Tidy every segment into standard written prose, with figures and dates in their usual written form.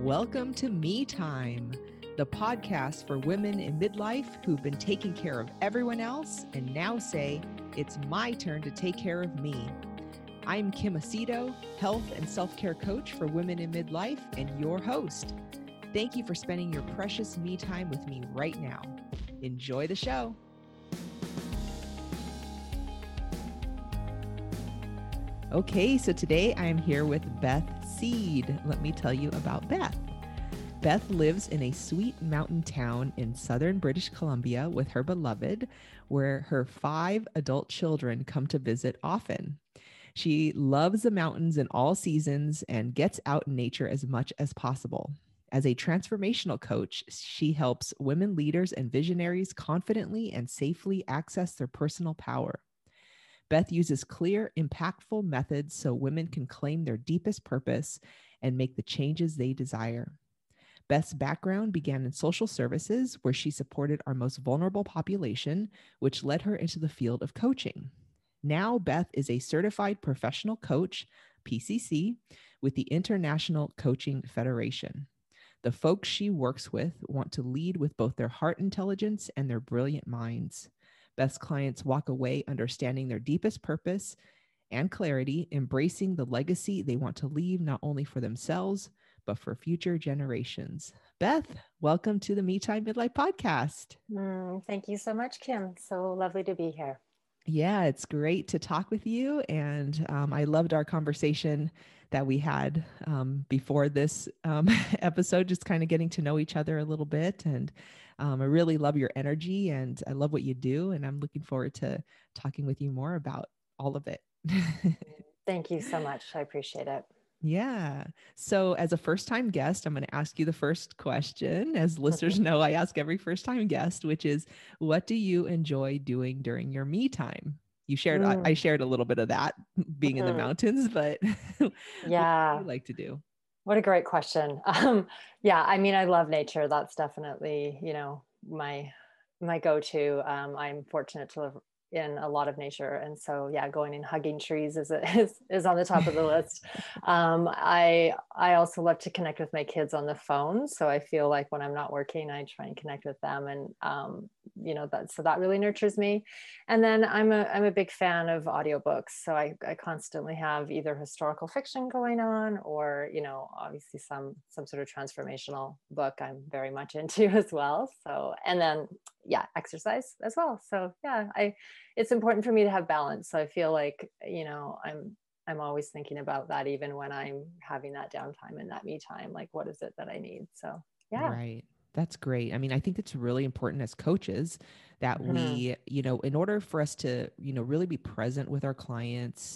Welcome to Me Time, the podcast for women in midlife who've been taking care of everyone else and now say, it's my turn to take care of me. I'm Kim Aceto, health and self-care coach for women in midlife and your host. Thank you for spending your precious me time with me right now. Enjoy the show. Okay, so today I am here with Beth Seed. Let me tell you about Beth. Beth lives in a sweet mountain town in southern British Columbia with her beloved, where her 5 adult children come to visit often. She loves the mountains in all seasons and gets out in nature as much as possible. As a transformational coach, she helps women leaders and visionaries confidently and safely access their personal power. Beth uses clear, impactful methods so women can claim their deepest purpose and make the changes they desire. Beth's background began in social services, where she supported our most vulnerable population, which led her into the field of coaching. Now, Beth is a certified professional coach, PCC, with the International Coaching Federation. The folks she works with want to lead with both their heart intelligence and their brilliant minds. Beth's clients walk away understanding their deepest purpose and clarity, embracing the legacy they want to leave not only for themselves, but for future generations. Beth, welcome to the Me Time Midlife podcast. Thank you so much, Kim. So lovely to be here. Yeah, it's great to talk with you. And I loved our conversation that we had before this episode, just kind of getting to know each other a little bit. And I really love your energy and I love what you do. And I'm looking forward to talking with you more about all of it. Thank you so much. I appreciate it. Yeah. So as a first-time guest, I'm going to ask you the first question. As listeners know, I ask every first-time guest, which is, what do you enjoy doing during your me time? You shared, I shared a little bit of that being in the mountains, but yeah, what do you like to do? What a great question. Yeah, I mean, I love nature. That's definitely, my go-to. I'm fortunate to live in a lot of nature, and so yeah, going and hugging trees is on the top of the list. I also love to connect with my kids on the phone, so I feel like when I'm not working, I try and connect with them, and that really nurtures me. And then I'm a big fan of audiobooks, so I constantly have either historical fiction going on, or obviously some sort of transformational book I'm very much into as well. So, and then yeah, exercise as well. So yeah, it's important for me to have balance. So I feel like, I'm always thinking about that, even when I'm having that downtime and that me time, like, what is it that I need? So yeah. Right. That's great. I mean, I think it's really important as coaches that we, in order for us to, really be present with our clients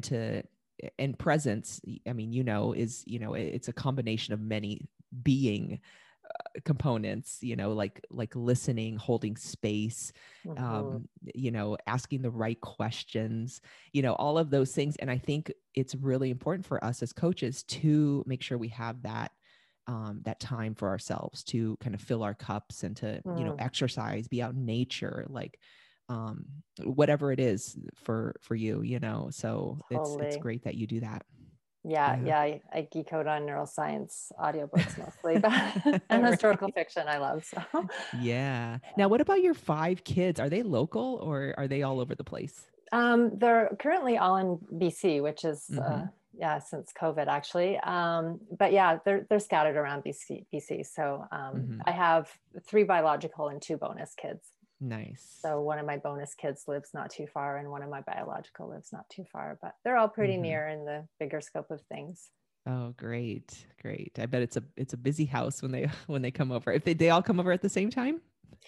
and presence, I mean, it's a combination of many being components, like listening, holding space, asking the right questions, all of those things. And I think it's really important for us as coaches to make sure we have that time for ourselves to kind of fill our cups and to, exercise, be out in nature, like whatever it is for you, so Totally. it's great that you do that. Yeah. I geek out on neuroscience audiobooks mostly, but and historical fiction I love. So yeah. Now, what about your 5 kids? Are they local or are they all over the place? They're currently all in BC, which is since COVID actually. But yeah, they're scattered around BC. So I have 3 biological and 2 bonus kids. Nice. So one of my bonus kids lives not too far, and one of my biological lives not too far, but they're all pretty near in the bigger scope of things. Oh, great. I bet it's a busy house when they come over. If they all come over at the same time?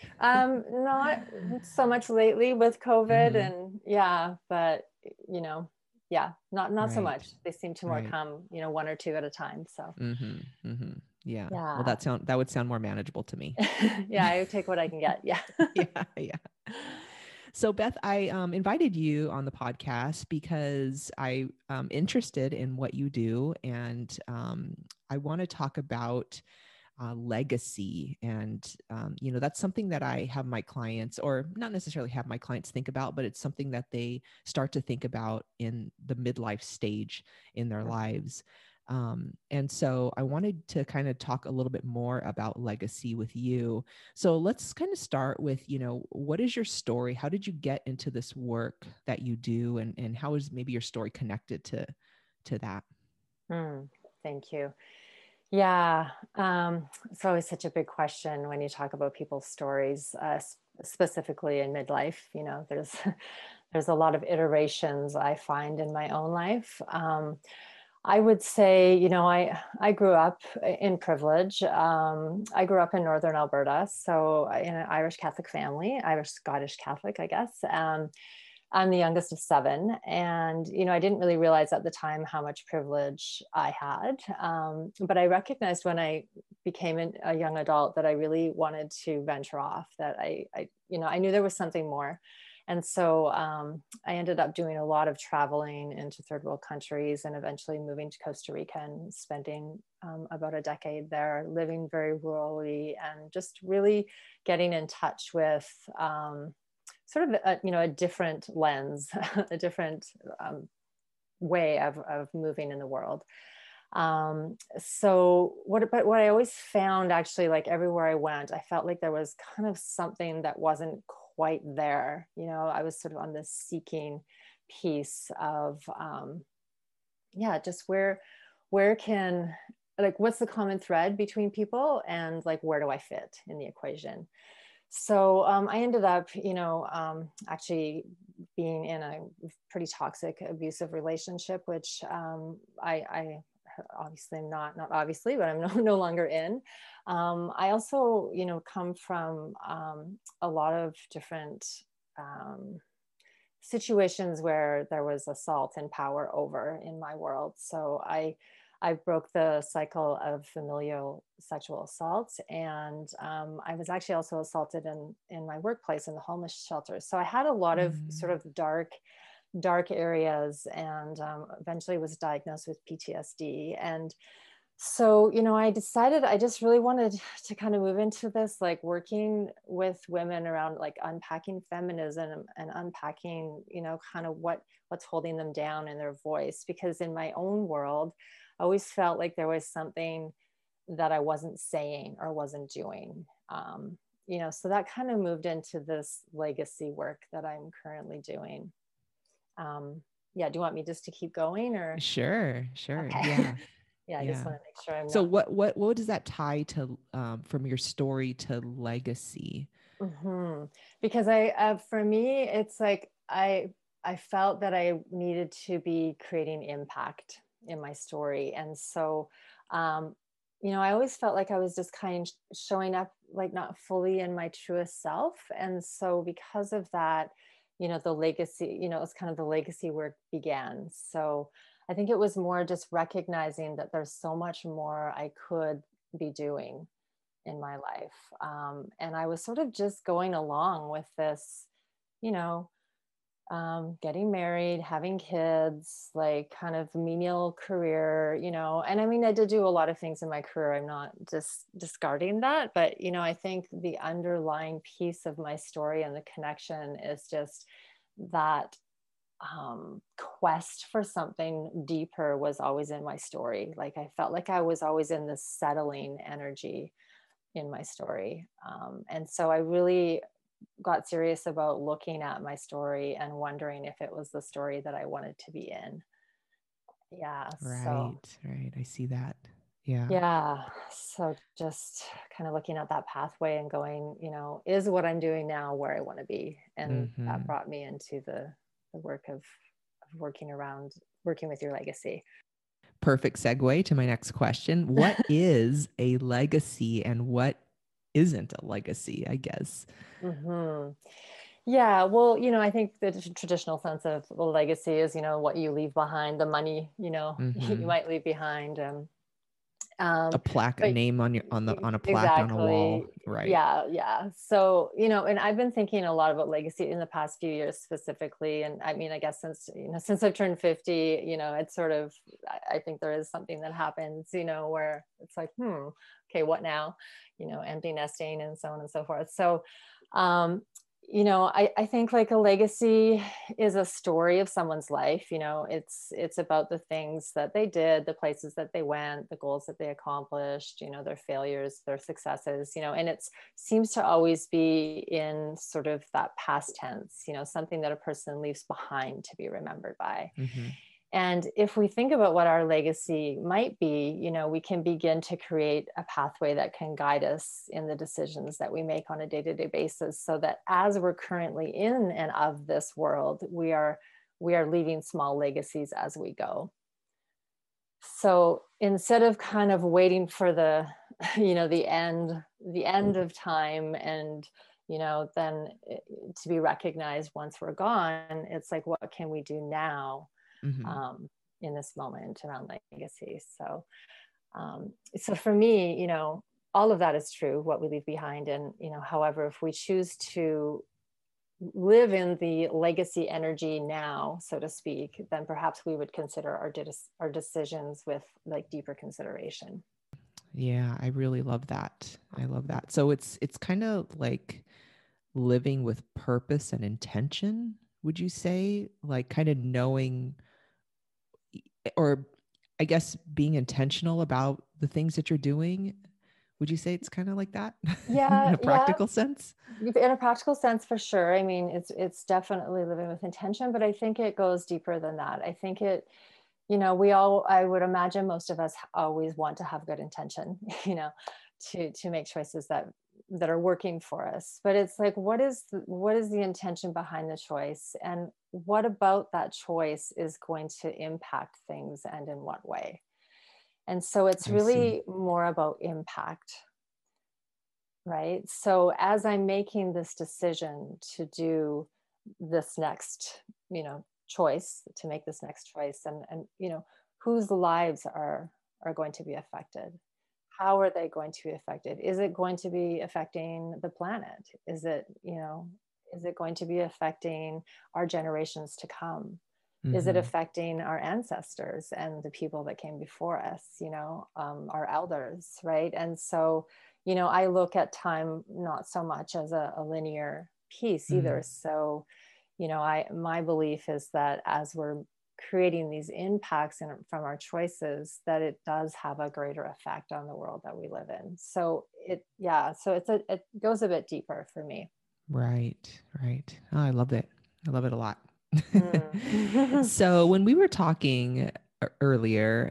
Not so much lately with COVID and but not so much. They seem to more come, 1 or 2 at a time. So yeah. Well, that would sound more manageable to me. Yeah, I would take what I can get. Yeah. Yeah. So Beth, I invited you on the podcast because I'm interested in what you do, and I want to talk about legacy. And, that's something that I have my clients, or not necessarily have my clients think about, but it's something that they start to think about in the midlife stage in their lives. And so I wanted to kind of talk a little bit more about legacy with you. So let's kind of start with, what is your story? How did you get into this work that you do? And how is maybe your story connected to that? Thank you. Yeah, it's always such a big question when you talk about people's stories, specifically in midlife. There's there's a lot of iterations I find in my own life. I would say, I grew up in privilege. I grew up in northern Alberta, so in an Irish Catholic family, Irish Scottish Catholic, I guess. I'm the youngest of seven. And, I didn't really realize at the time how much privilege I had. But I recognized when I became a young adult that I really wanted to venture off, that I knew there was something more. And so I ended up doing a lot of traveling into third world countries and eventually moving to Costa Rica and spending about a decade there, living very rurally and just really getting in touch with sort of a different lens, a different way of moving in the world. But what I always found, actually, like everywhere I went, I felt like there was kind of something that wasn't quite there. I was sort of on this seeking piece of, just where can, like, what's the common thread between people, and like, where do I fit in the equation? So I ended up, actually being in a pretty toxic, abusive relationship, which I obviously not obviously, but I'm no longer in. I also, come from a lot of different situations where there was assault and power over in my world. So I broke the cycle of familial sexual assault, and I was actually also assaulted in my workplace in the homeless shelters. So I had a lot of sort of dark areas, and eventually was diagnosed with PTSD. And so, I decided I just really wanted to kind of move into this, like working with women around like unpacking feminism and unpacking, kind of what's holding them down in their voice. Because in my own world, I always felt like there was something that I wasn't saying or wasn't doing. So that kind of moved into this legacy work that I'm currently doing. Do you want me just to keep going, or? Sure. Okay. Yeah. Yeah, I just want to make sure I'm so not. what does that tie to, from your story to legacy? Mm-hmm. Because for me, it's like I felt that I needed to be creating impact in my story. And so I always felt like I was just kind of showing up like not fully in my truest self. And so because of that, the legacy, it's kind of the legacy work began. So I think it was more just recognizing that there's so much more I could be doing in my life. And I was sort of just going along with this, you know, getting married, having kids, like kind of menial career, and I mean, I did do a lot of things in my career. I'm not just discarding that, but, I think the underlying piece of my story and the connection is just that quest for something deeper was always in my story. Like I felt like I was always in this settling energy in my story. And so I really got serious about looking at my story and wondering if it was the story that I wanted to be in. Yeah. Right. I see that. Yeah. Yeah. So just kind of looking at that pathway and going, is what I'm doing now where I want to be? And that brought me into the work of working with your legacy. Perfect segue to my next question. What is a legacy and what isn't a legacy, I guess? Mm-hmm. Yeah, well, I think the traditional sense of the legacy is, what you leave behind, the money, you might leave behind. A plaque, a But name on a plaque on a wall, exactly, right? yeah. So, and I've been thinking a lot about legacy in the past few years specifically. And I mean, I guess since I've turned 50, it's sort of, I think there is something that happens, where it's like, okay, what now? Empty nesting and so on and so forth. So, I think like a legacy is a story of someone's life. It's about the things that they did, the places that they went, the goals that they accomplished, their failures, their successes, and it seems to always be in sort of that past tense, something that a person leaves behind to be remembered by. Mm-hmm. And if we think about what our legacy might be, we can begin to create a pathway that can guide us in the decisions that we make on a day-to-day basis, so that as we're currently in and of this world, we are leaving small legacies as we go. So instead of kind of waiting for the, the end of time, and then to be recognized once we're gone, it's like, what can we do now, Mm-hmm. um, in this moment around legacy? So for me, all of that is true, what we leave behind. And, however, if we choose to live in the legacy energy now, so to speak, then perhaps we would consider our decisions with like deeper consideration. Yeah, I really love that. I love that. So it's kind of like living with purpose and intention, would you say? Like kind of knowing, or I guess being intentional about the things that you're doing. Would you say it's kind of like that in Yeah, a yeah. practical sense? In a practical sense, for sure. I mean, it's definitely living with intention, but I think it goes deeper than that. I think I would imagine most of us always want to have good intention, to make choices that are working for us. But it's like, what is the intention behind the choice, and what about that choice is going to impact things, and in what way? And so it's I see. really more about impact, right? So as I'm making this decision to do this next, choice, to make this next choice, and whose lives are going to be affected? How are they going to be affected? Is it going to be affecting the planet? Is it going to be affecting our generations to come? Is it Mm-hmm. affecting our ancestors and the people that came before us, our elders, right? And so, I look at time not so much as a linear piece Mm. either. So, my belief is that as we're creating these impacts from our choices, that it does have a greater effect on the world that we live in. So it goes a bit deeper for me. Right, right. Oh, I love it. I love it a lot. Mm. So when we were talking earlier,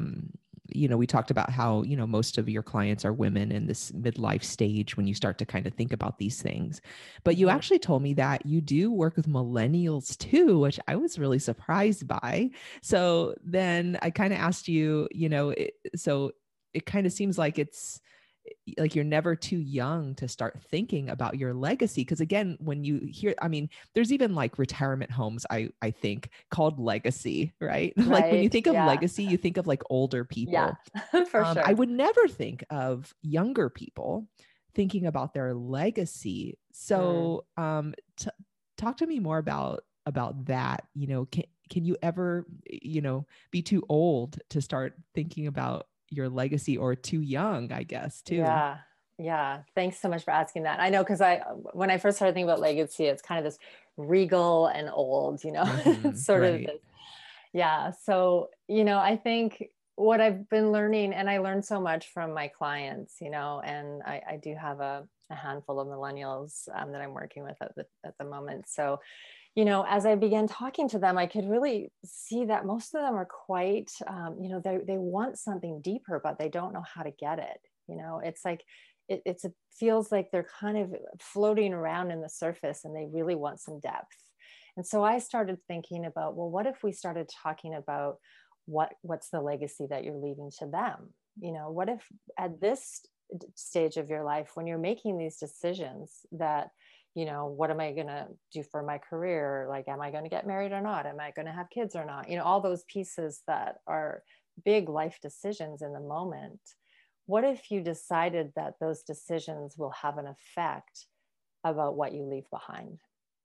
we talked about how, most of your clients are women in this midlife stage when you start to kind of think about these things. But you Mhm. actually told me that you do work with millennials too, which I was really surprised by. So then I kind of asked you, so it kind of seems like it's like you're never too young to start thinking about your legacy, because again, when you hear, I mean, there's even like retirement homes, I think, called legacy, right? Like when you Right. think of Yeah. legacy, you think of like older Yeah. people. For I sure. would never think of younger people thinking about their legacy. Mm. So talk to me more about that. Can you ever, be too old to start thinking about your legacy, or too young, I guess, too? Yeah. Yeah. Thanks so much for asking that. I know, because when I first started thinking about legacy, it's kind of this regal and old, Mm-hmm. it's sort of Right. this. Yeah. So, I think what I've been learning, and I learned so much from my clients, and I do have a handful of millennials, that I'm working with at the moment. So, as I began talking to them, I could really see that most of them are quite, they want something deeper, but they don't know how to get it. It's like, it feels like they're kind of floating around in the surface, and they really want some depth. And so I started thinking about, well, what if we started talking about what's the legacy that you're leaving to them? What if at this stage of your life, when you're making these decisions, that what am I going to do for my career? Like, am I going to get married or not? Am I going to have kids or not? All those pieces that are big life decisions in the moment. What if you decided that those decisions will have an effect about what you leave behind,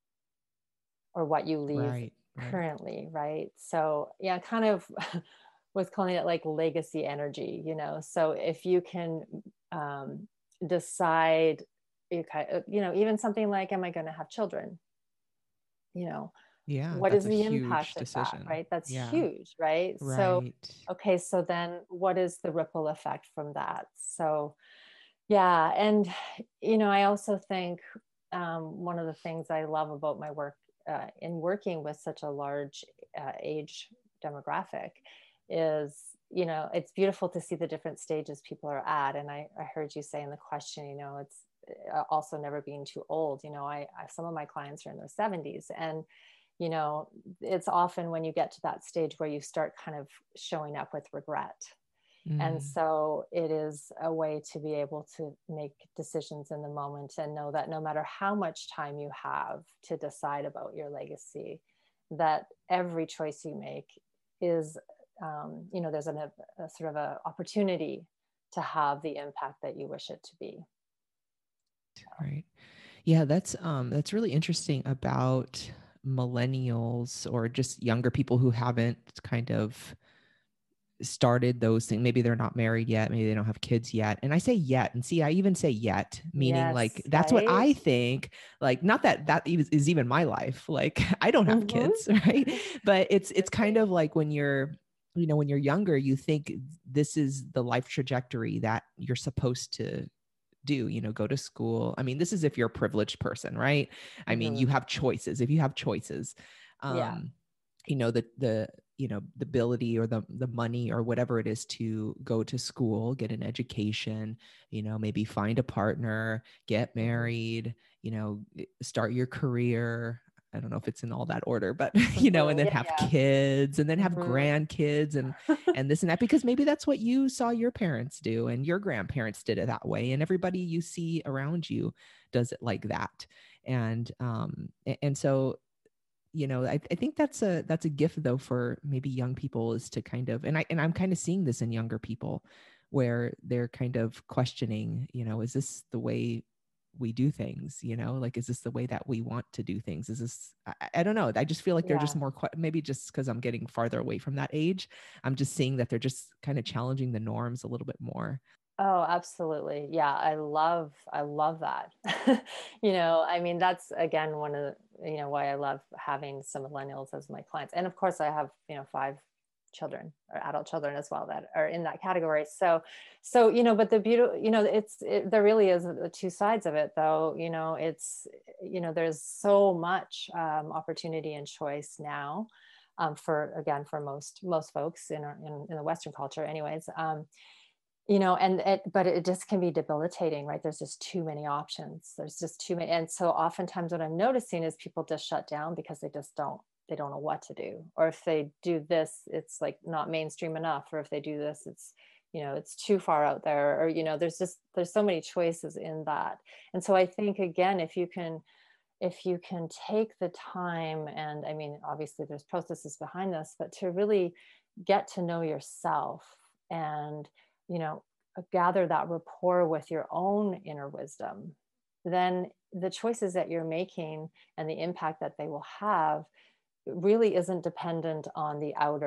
or what you leave Right. Right. currently, right? So, yeah, kind of was calling it like legacy energy. So if you can, decide even something like, am I going to have children? You know, Yeah, what that's is a the huge impact of that, decision. right? That's Yeah, huge, right? So, right. okay, so then what is the ripple effect from that? So, yeah. And, I also think one of the things I love about my work in working with such a large age demographic is, it's beautiful to see the different stages people are at. And I heard you say in the question, it's also never being too old. Some of my clients are in their 70s, and you know it's often when you get to that stage where you start kind of showing up with regret. And Mm, so it is a way to be able to make decisions in the moment and know that no matter how much time you have to decide about your legacy, that every choice you make is, there's a sort of a opportunity to have the impact that you wish it to be. right. Yeah, that's really interesting about millennials or just younger people who haven't kind of started those things. Maybe they're not married yet, maybe they don't have kids yet. And I say yet, and see, I even say yet, meaning like Yes, that's what right. I think. Like, not that is even my life. Like, I don't have Mm-hmm. kids, right? But it's kind Absolutely. of like when you're, when you're younger, you think this is the life trajectory that you're supposed to do, go to school. I mean, this is if you're a privileged person, right? I mean, you Mm-hmm. have choices. If you have choices, Yeah. um, the ability or the money or whatever it is to go to school, get an education, maybe find a partner, get Mm-hmm. married, start your career. I don't know if it's in all that order, but and Mm-hmm. then Yeah, have yeah. kids and then have Mm-hmm. grandkids and this and that, because maybe that's what you saw your parents do and your grandparents did it that way, and everybody you see around you does it like that. And so I think that's a gift though for maybe young people, is to kind of, and I'm kind of seeing this in younger people where they're kind of questioning, is this the way we do things? Like, is this the way that we want to do things? Is this, I don't know. I just feel like they're just Yeah. more, maybe just because I'm getting farther away from that age, I'm just seeing that they're just kind of challenging the norms a little bit more. Oh, absolutely. Yeah, I love that. I mean, that's again one of why I love having some millennials as my clients. And of course, I have, 5 children or adult children as well that are in that category. So, but the beauty, there really is the two sides of it though. There's so much opportunity and choice now, for most folks in the Western culture anyways. But it just can be debilitating, right? There's just too many options. There's just too many. And so oftentimes what I'm noticing is people just shut down because they don't know what to do. Or if they do this, it's like not mainstream enough. Or if they do this, it's too far out there. Or, there's so many choices in that. And so I think, again, if you can take the time, and I mean, obviously there's processes behind this, but to really get to know yourself and, you know, gather that rapport with your own inner wisdom, then the choices that you're making and the impact that they will have really isn't dependent on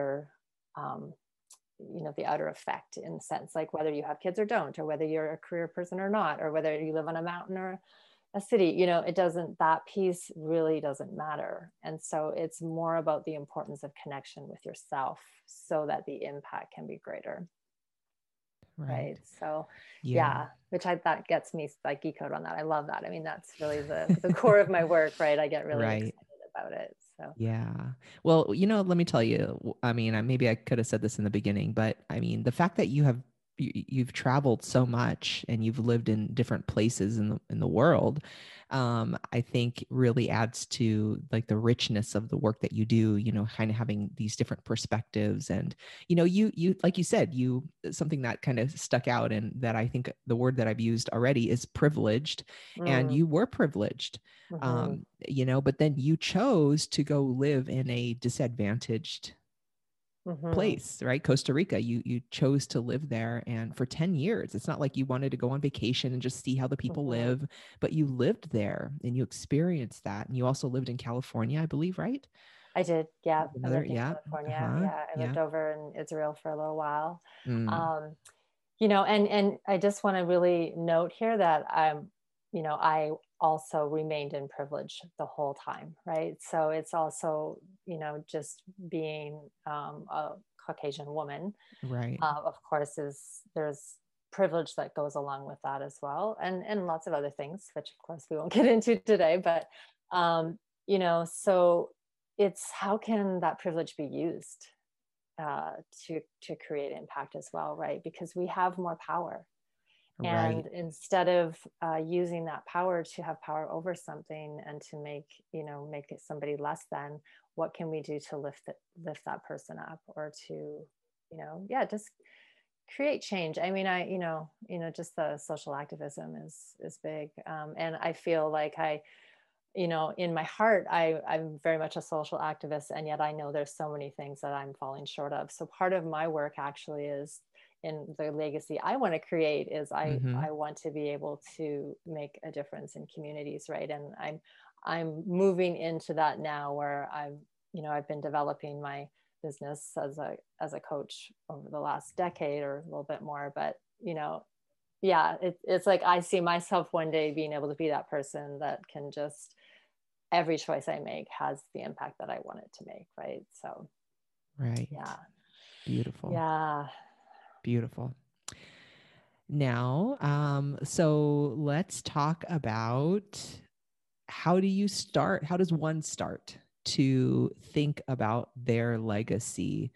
um, the outer effect, in the sense like whether you have kids or don't, or whether you're a career person or not, or whether you live on a mountain or a city. It doesn't, that piece really doesn't matter. And so it's more about the importance of connection with yourself so that the impact can be greater. Right. Right. So Yeah. yeah, which that gets me like geek out on that. I love that. I mean, that's really the core of my work, right? I get really Right. excited about it. So Yeah. Well, let me tell you, I mean, maybe I could have said this in the beginning, but I mean, the fact that you've traveled so much and you've lived in different places in the world, I think really adds to like the richness of the work that you do, kind of having these different perspectives. And, you, like you said, something that kind of stuck out, and that I think the word that I've used already is privileged, and mm, you were privileged. hmm But then you chose to go live in a disadvantaged hmm place, right? Costa Rica. You chose to live there, and for 10 years. It's not like you wanted to go on vacation and just see how the people hmm live, but you lived there and you experienced that. And you also lived in California, I believe, right? I did. Yeah. I Another, lived in yeah. California. Uh-huh. Yeah. I lived Yeah. over in Israel for a little while. Mm, Um, and I just want to really note here that I also remained in privilege the whole time, right? So it's also, just being a Caucasian woman, Right. of course, there's privilege that goes along with that as well, and lots of other things, which of course we won't get into today. But so it's how can that privilege be used uh, to create impact as well, right? Because we have more power, Right. and instead of using that power to have power over something and to make it somebody less than, what can we do to lift that person up, or to yeah, just create change. I mean, just the social activism is big, and I feel like in my heart, I'm very much a social activist, and yet I know there's so many things that I'm falling short of. So part of my work actually is, in the legacy I want to create, is Mm-hmm. I want to be able to make a difference in communities, right? And I'm moving into that now, where I've been developing my business as a coach over the last decade or a little bit more. But yeah, it's like I see myself one day being able to be that person that can just, every choice I make has the impact that I want it to make, right? So Right. yeah. Beautiful. Yeah. Beautiful. Now, so let's talk about, how do you start? How does one start to think about their legacy?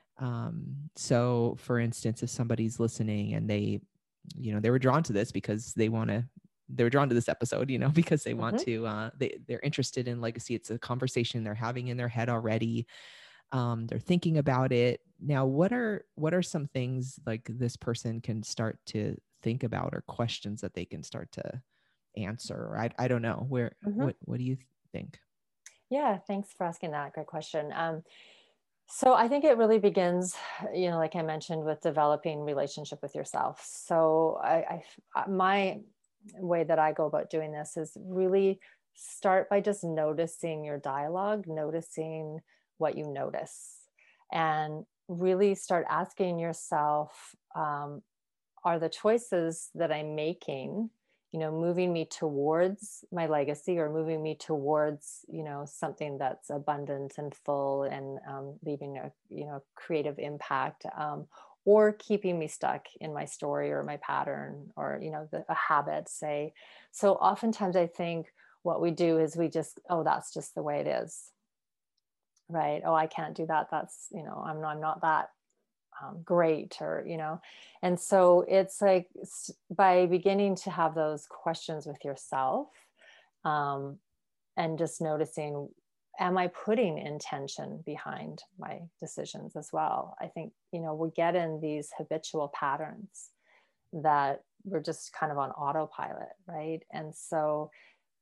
So for instance, if somebody's listening and they were drawn to this because they were drawn to this episode, because they want Hmm. to, they're interested in legacy. It's a conversation they're having in their head already. They're thinking about it. Now, what are some things like this person can start to think about, or questions that they can start to answer? I don't know. Hmm. What do you think? Yeah, thanks for asking that. Great question. So I think it really begins, like I mentioned, with developing relationship with yourself. So my way that I go about doing this is really start by just noticing your dialogue, noticing what you notice, and really start asking yourself, are the choices that I'm making, moving me towards my legacy, or moving me towards, something that's abundant and full, and leaving a, creative impact, or keeping me stuck in my story or my pattern, or, a habit, say. So oftentimes I think what we do is we just, oh, that's just the way it is. Right. Oh, I can't do that. That's, I'm not that great, or and so it's like, by beginning to have those questions with yourself, um, and just noticing, am I putting intention behind my decisions as well? I think we get in these habitual patterns that we're just kind of on autopilot, right? And so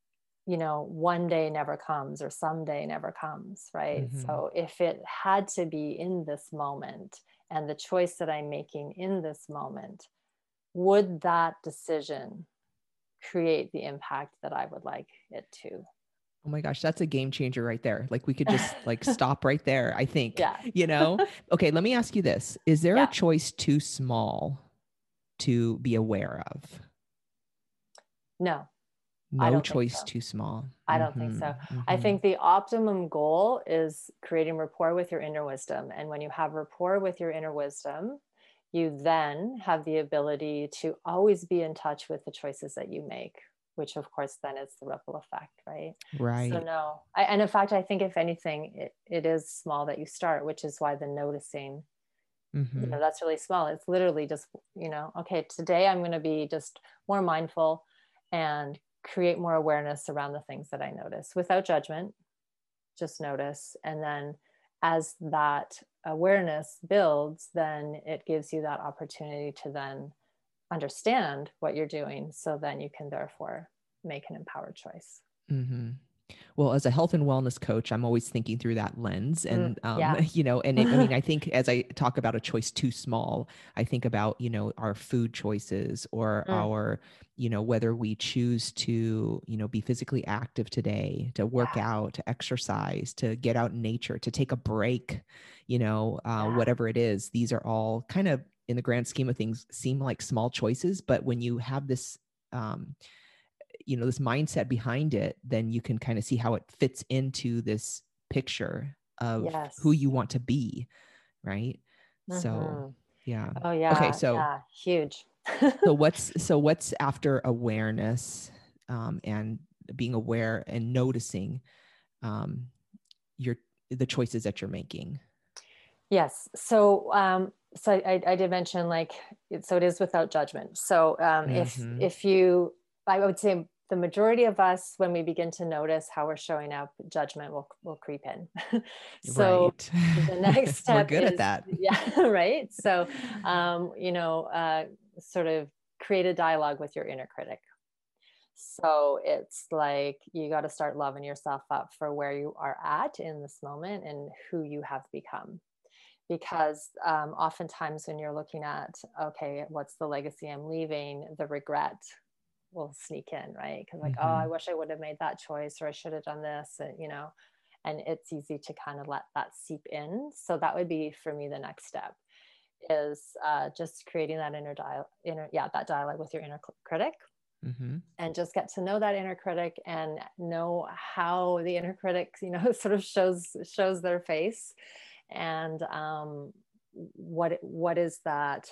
one day never comes, or someday never comes, right? Mm-hmm. So if it had to be in this moment, and the choice that I'm making in this moment, would that decision create the impact that I would like it to? Oh my gosh, that's a game changer right there. Like we could just like stop right there, I think, Yeah. Okay, let me ask you this. Is there a Yeah. choice too small to be aware of? No, I No don't think choice so. too small. I don't think Mm-hmm. so. I Mm-hmm. think the optimum goal is creating rapport with your inner wisdom. And when you have rapport with your inner wisdom, you then have the ability to always be in touch with the choices that you make, which of course then is the ripple effect, right? So Right. no, and in fact, I think if anything, it is small that you start, which is why the noticing, Mm-hmm. that's really small. It's literally just, okay, today I'm going to be just more mindful and create more awareness around the things that I notice without judgment. Just notice. And then as that awareness builds, then it gives you that opportunity to then understand what you're doing. So then you can therefore make an empowered choice. Mm-hmm. Well, as a health and wellness coach, I'm always thinking through that lens. Mm, And, yeah. I mean, I think as I talk about a choice too small, I think about, our food choices, or Mm, our, whether we choose to, be physically active today, to work yeah. out, to exercise, to get out in nature, to take a break, Yeah. whatever it is. These are all kind of, in the grand scheme of things, seem like small choices. But when you have this, this mindset behind it, then you can kind of see how it fits into this picture of who Yes. you want to be. Right. So, Mm-hmm. yeah. Oh Okay. yeah. So, Yeah. Huge. what's after awareness, and being aware and noticing, your, the choices that you're making? Yes. So I did mention like, so it is without judgment. So Mm-hmm. if you, I would say the majority of us, when we begin to notice how we're showing up, judgment will creep in. So Right. the next We're step good at is, that. yeah, right. So, sort of create a dialogue with your inner critic. So it's like you got to start loving yourself up for where you are at in this moment and who you have become. Because oftentimes when you're looking at, okay, what's the legacy I'm leaving, the regret will sneak in, right? Because like, oh, I Mm-hmm. wish I would have made that choice, or I should have done this, and it's easy to kind of let that seep in. So that would be for me the next step is just creating that that dialogue with your inner critic, Mm-hmm. and just get to know that inner critic and know how the inner critic, sort of shows their face, and what is that,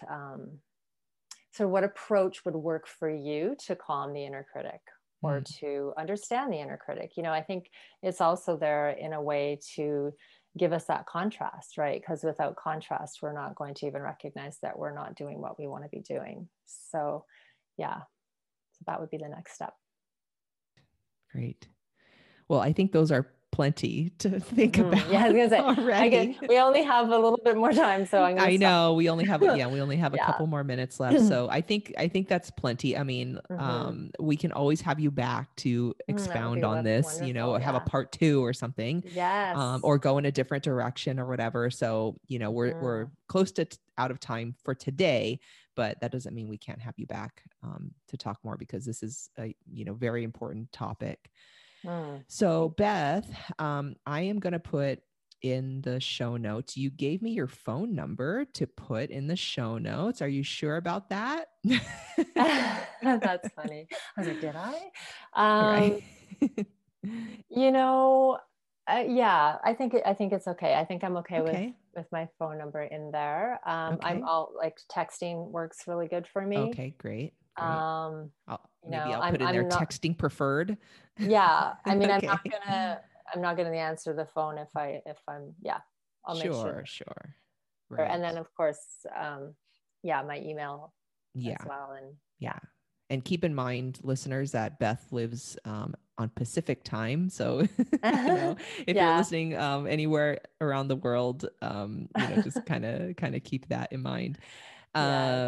so what approach would work for you to calm the inner critic or to understand the inner critic. I think it's also there in a way to give us that contrast, right? Because without contrast, we're not going to even recognize that we're not doing what we want to be doing. So yeah, so that would be the next step. Great. Well, I think those are plenty to think about. Yeah, I was gonna say, already. we only have a little bit more time, so I'm gonna I stop. know we only have a Yeah. couple more minutes left. So I think that's plenty. I mean, Mm-hmm. we can always have you back to That would expound be on this, wonderful. have a Yeah. part 2 or something, Yes. or go in a different direction or whatever. So, we're Mm. close to out of time for today, but that doesn't mean we can't have you back, to talk more, because this is a, very important topic. Mm. So Beth, I am going to put in the show notes. You gave me your phone number to put in the show notes. Are you sure about that? That's funny. I was like, did I? Right. You know, yeah, I think it's okay. I think I'm okay Okay. with my phone number in there. I'm Okay. all like texting works really good for me. Okay. Great. Great. Um, I'll put in there I'm not, texting preferred. yeah, I mean, Okay. I'm not gonna answer the phone if I'm, yeah, I'll make sure. Sure. And then Right. of course, yeah, my email as Yeah. well. And Yeah. And keep in mind, listeners, that Beth lives, on Pacific time. So, if you're yeah. listening, anywhere around the world, just kind of keep that in mind. Yeah.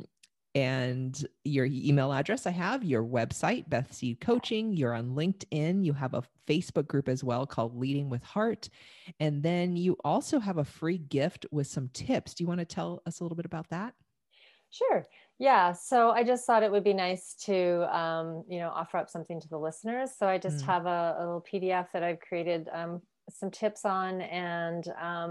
And your email address, I have your website, Beth Seed Coaching. You're on LinkedIn. You have a Facebook group as well called Leading with Heart. And then you also have a free gift with some tips. Do you want to tell us a little bit about that? Sure. Yeah. So I just thought it would be nice to, offer up something to the listeners. So I just have a little PDF that I've created some tips on, and,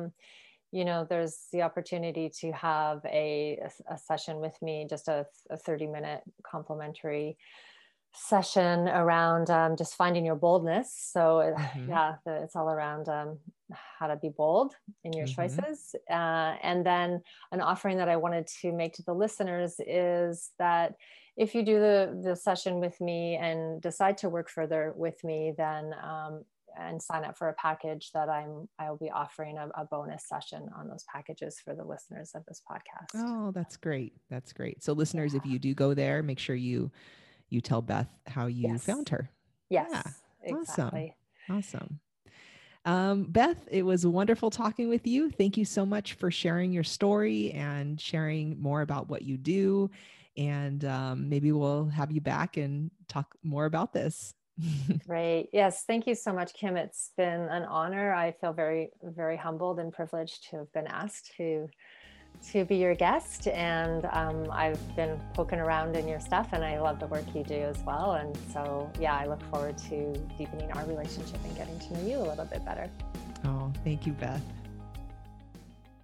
there's the opportunity to have a session with me, just a 30-minute complimentary session around just finding your boldness. So Mm-hmm. yeah, it's all around how to be bold in your Mm-hmm. choices. And then an offering that I wanted to make to the listeners is that if you do the session with me and decide to work further with me, then and sign up for a package that I will be offering a bonus session on those packages for the listeners of this podcast. Oh, that's great. That's great. So listeners, if you do go there, make sure you tell Beth how you Yes. found her. Yeah. Yes, Awesome. exactly. Awesome. Beth, it was wonderful talking with you. Thank you so much for sharing your story and sharing more about what you do. And maybe we'll have you back and talk more about this. Great. Yes. Thank you so much, Kim. It's been an honor. I feel very, very humbled and privileged to have been asked to be your guest. And I've been poking around in your stuff, and I love the work you do as well. And so, yeah, I look forward to deepening our relationship and getting to know you a little bit better. Oh, thank you, Beth.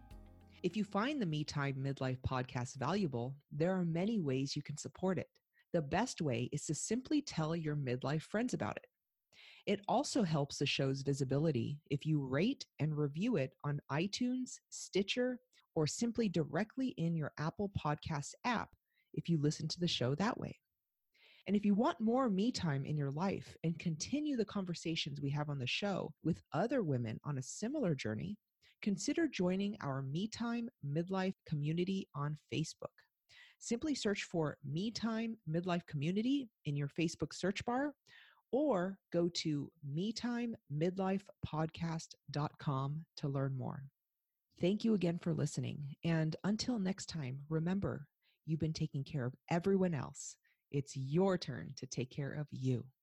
If you find the Me Time Midlife podcast valuable, there are many ways you can support it. The best way is to simply tell your midlife friends about it. It also helps the show's visibility if you rate and review it on iTunes, Stitcher, or simply directly in your Apple Podcasts app if you listen to the show that way. And if you want more me time in your life and continue the conversations we have on the show with other women on a similar journey, consider joining our Me Time Midlife community on Facebook. Simply search for Me Time Midlife Community in your Facebook search bar, or go to metimemidlifepodcast.com to learn more. Thank you again for listening. And until next time, remember, you've been taking care of everyone else. It's your turn to take care of you.